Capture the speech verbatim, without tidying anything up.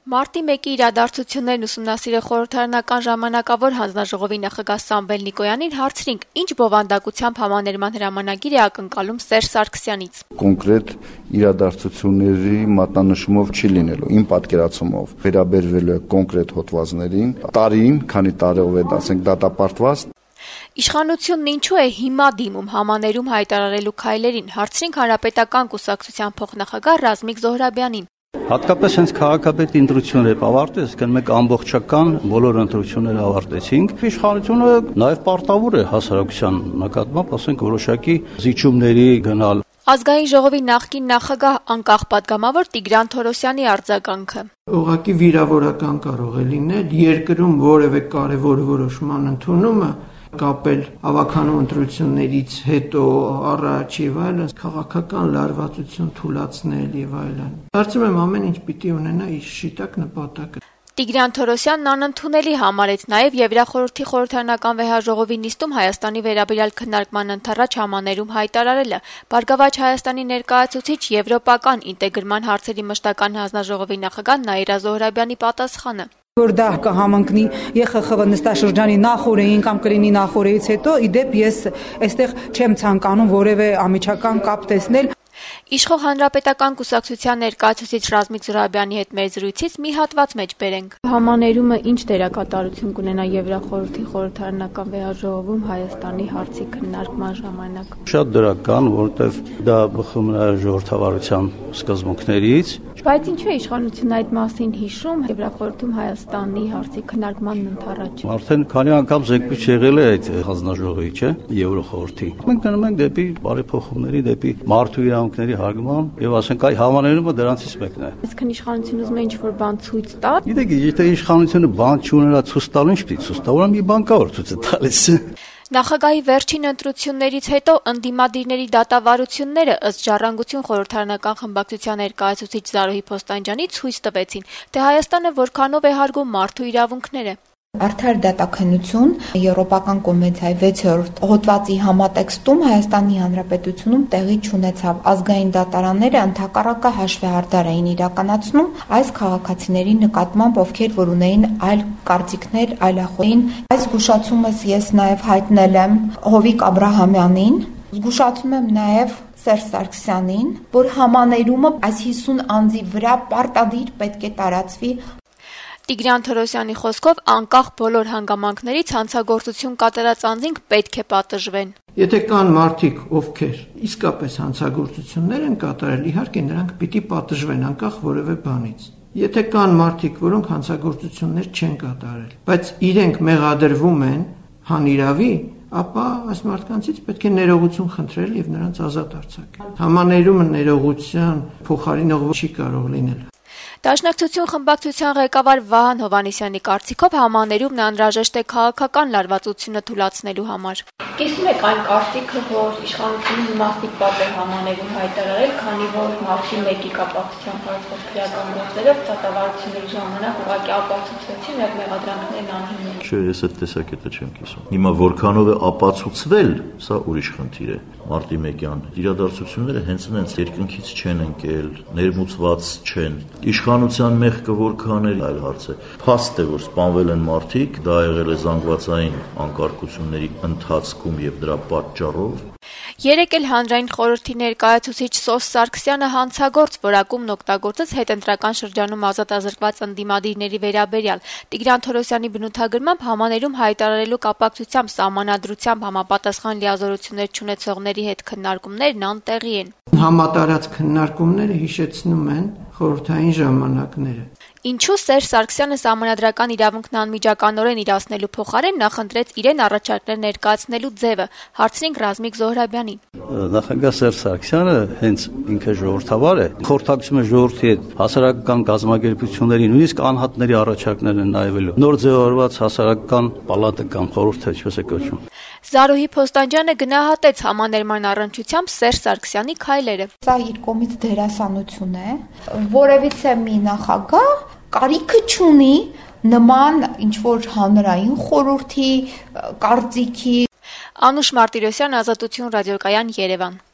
Մարտի մեկի իրադարձություններն ուսումնասիրող խորհրդարանական ժամանակավոր հանձնաժողովի նախագահ Սամվել Նիկոյանին հարցրինք, ինչ բովանդակությամբ համաներման հրամանագիր է ակնկալում Սերժ Սարգսյանից։ Կոնկրետ իրադարձությունների մատնանշումով չի լինելու, իմ պատկերացումով վերաբերվելու է կոնկրետ հոդվածներին, տարին, քանի տարով է, ասենք, դատապարտված։ Իշխանությունն ինչու է հիմա դիմում համաներում հայտարարելու քայլերին, հարցրինք Հանրապետական կուսակցության փոխնախագահ Ռազմիկ Զոհրաբյանին։ Հատկապես հենց քաղաքապետի ընտրությունները ավարտվեց, այսինքն մենք ամբողջական բոլոր ընտրությունները ավարտեցինք։ Իշխանությունը նաև պարտավոր է հասարակության նկատմամբ, ասենք, որոշակի զիջումների գնալ։ Ազգային ժողովի նախկին նախագահ անկախ պատգամավոր Տիգրան Թորոսյանի արձագանքը։ Ուղղակի վիրավորական կարող է լինել երկրում որևէ կարևոր որոշման ընդունումը կապել ավականու ընտրություններից հետո առաջ եւ այլն, քաղաքական լարվածություն թուլացնել եւ այլն։ Կարծում եմ ամեն ինչ պիտի ունենա իր շիտակ նպատակը։ Տիգրան Թորոսյանն անընդունելի համարեց նաև Եվրախորհրդի խորհրդարանական վեհաժողովի նիստում Հայաստանի վերաբերյալ քննարկման ընթառաջ համաներում հայտարարելը։ Բարգավաճ Հայաստանի ներկայացուցիչ Եվրոպական ինտեգրման հարցերի մշտական հանձնաժողովի նախագահ Նաիրա Զոհրաբյանի պատասխանը։ Որ դա կհամընկնի Ե Խ Խ V նստաշրջանի նախորդին կամ կլինի նախորդից հետո, իդեպ ես այստեղ չեմ ցանկանում որևէ ամիջական կապ տեսնել։ Իշխող Հանրապետական կուսակցության ներկայացուցիչ Ռազմիկ Զոհրաբյանի հետ մեր զրույցից մի հատված մեջ բերենք։ Համաներումը ինչ դերակատարություն կունենա Եվրախորհրդի խորհրդարանական վեհաժողովում Հայաստանի հարցի քննարկման ժամանակ։ Շատ դրական, որովհետև դա բխում է ժողովրդավարության սկզբունքներից։ Բայց ինչու է իշխանությունը այդ մասին հիշում Եվրախորհրդում Հայաստանի հարցի քննարկման ընթառաջ։ Արդեն քանի անգամ զեկույց եղել է այդ հանձնաժողովի, չէ՞, Եվրոխորհրդի։ Մենք գնում ենք դեպի բարեփոխումների, դեպի մարդու իրավունքների հարգման եւ ասենք այ համաներումը դրանցից մեկն է։ Այսինքն իշխանությունը ուզում է ինչ-որ բան ցույց տա։ Գիտեք, եթե իշխանությունը բան չունենա ցույց տալու, ինչ պիտի ցույց տա, ուրեմն մի բան կա որ ցույց է տալիս։ Նախագահի վերջին ընտրություններից հետո ընդդիմադիրների դատավարությունները ըստ Ժառանգություն խորհրդարանական խմբակցության ներկայացուցիչ Զարուհի Փոստանջյանի ցույց տվեցին, թե Հայաստանը որքանով է հարգում մարդու իրավունքները։ Արդար դատաքննություն Եվրոպական կոնվենցիայի վեցերորդ հոդվածի համատեքստում Հայաստանի Հանրապետությունում տեղի չունեցավ։ Ազգային դատարանները ընդհակառակը հաշվեհարդար էին իրականացնում այս քաղաքացիների նկատմամբ, ովքեր որ ունեին այլ կարծիքներ, այլախոհային։ Այս զգուշացումս ես նաև հայտնել եմ Հովիկ Աբրահամյանին, զգուշացնում եմ նաև Սերժ Սարգսյանին, որ համաներումը այս հիսուն անձի վրա պարտադիր պետք է տարածվի։ Տիգրան Թորոսյանի խոսքով անկախ բոլոր հանգամանքներից հանցագործություն կատարած անձինք պետք է պատժվեն։ Եթե կան մարդիկ, ովքեր իսկապես հանցագործություններ են կատարել, իհարկե նրանք պիտի պատժվեն անկախ որևէ բանից։ Եթե կան մարդիկ, որոնք հանցագործություններ չեն կատարել, բայց իրենք մեղադրվում են հանիրավի, ապա այս մարդկանցից պետք է ներողություն խնդրել եւ նրանց ազատ արձակել։ Համաներումը ներողության փոխարինող չի կարող լինել։ Դաշնակցություն խմբակցության ղեկավար Վահան Հովհաննիսյանի կարծիքով համաներումն անհրաժեշտ է քաղաքական լարվածությունը թուլացնելու համար։ Կիսում եք այն կարծիքը, որ իշխանությունը իմաստիկված է համաներում հայտարարել, քանի որ մարտի մեկի կապակցությամբ հարցող քրեական գործերով դատավարությունների ժամանակ ուղղակի ապացուցվեցին եւ մեղադրանքներն անհիմն են։ Չէ, ես այդ տեսակետը չեմ կիսում։ Հիմա որքանով է ապացուցվել, սա ուրիշ խնդիր է։ Մարտի մեկյան իրադարձությունները հենց այնց երկնքից չեն ընկել, ներմուծված չեն։ Իշխանության մեղքը որքան է այլ հարց է։ Փաստ է, որ սպանվել են մարդիկ, դա եղել է զանգվածային անկարգությունների ընթացքում եւ դրա պատճառով։ Երեկ էլ հանրային խորհրդի ներկայացուցիչ Սոս Սարգսյանը հանցագործ որակումն օգտագործեց հետընտրական շրջանում ազատազրկված ընդդիմադիրների վերաբերյալ։ Տիգրան Թորոսյանի բնութագրմամբ համաներում հայտարարելու կապակցությամբ սահմանադրությամբ համապատասխան լիազորություններ չունեցողների հետ քննարկումներն անտեղի են։ Համատարած քննարկումները հիշեցնում են խորհրդային ժամանակները։ Ինչու Սերժ Սարգսյանը սահմանադրական իրավունքն անմիջականորեն իրացնելու փոխարեն նախընտրեց իրեն առաջարկներ ներկայացնելու ձևը, հարցրինք Ռազմիկ Զոհրաբյանին։ Նախագահ Սերժ Սարգսյանը հենց ինքը ժողովրդավար է, խորհրդակցում է ժողովրդի հետ հասարակական կազմակերպությունների, նույնիսկ անհատների առաջարկներն նայվելու։ Նոր ձևավորված հասարակական պալատը կամ խորհուրդը, ինչպես է կոչվում։ Զարուհի Փոստանջյանը գնահատեց համաներման առնչությամբ Սերժ Սարգսյանի քայլերը։ Սա իր կողմից դերասանություն է, որևիցե մի նախագահ կարիքը չունի նման ինչ-որ հանրային խորհրդի կարծիքի։ Անուշ Մարտիրոսյան, Ազատություն ռադիոկայան, Երևան։